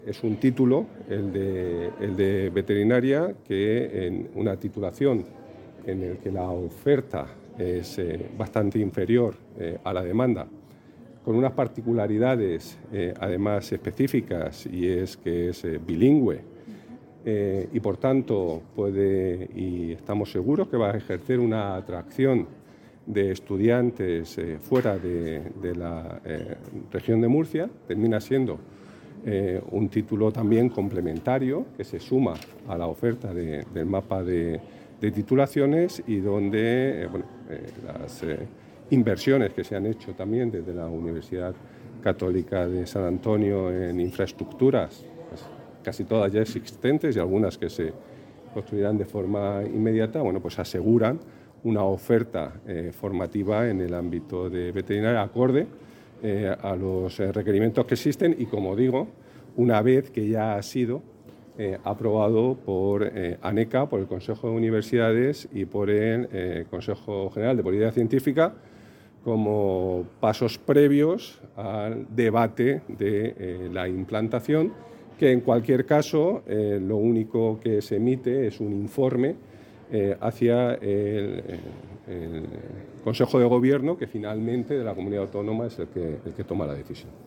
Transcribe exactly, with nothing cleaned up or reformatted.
Es un título, el de, el de veterinaria, que en una titulación en el que la oferta es eh, bastante inferior eh, a la demanda, con unas particularidades eh, además específicas, y es que es eh, bilingüe eh, y por tanto puede, y estamos seguros que va a ejercer una atracción de estudiantes eh, fuera de, de la eh, región de Murcia. Termina siendo eh, un título también complementario que se suma a la oferta de, del mapa de, de titulaciones, y donde eh, bueno, eh, las eh, inversiones que se han hecho también desde la Universidad Católica de San Antonio en infraestructuras, pues, casi todas ya existentes y algunas que se construirán de forma inmediata, bueno, pues aseguran una oferta eh, formativa en el ámbito de veterinaria acorde eh, a los eh, requerimientos que existen, y, como digo, una vez que ya ha sido eh, aprobado por eh, ANECA, por el Consejo de Universidades y por el eh, Consejo General de Política Científica, como pasos previos al debate de eh, la implantación, que en cualquier caso eh, lo único que se emite es un informe eh, hacia el, el Consejo de Gobierno, que finalmente de la comunidad autónoma es el que, el que toma la decisión.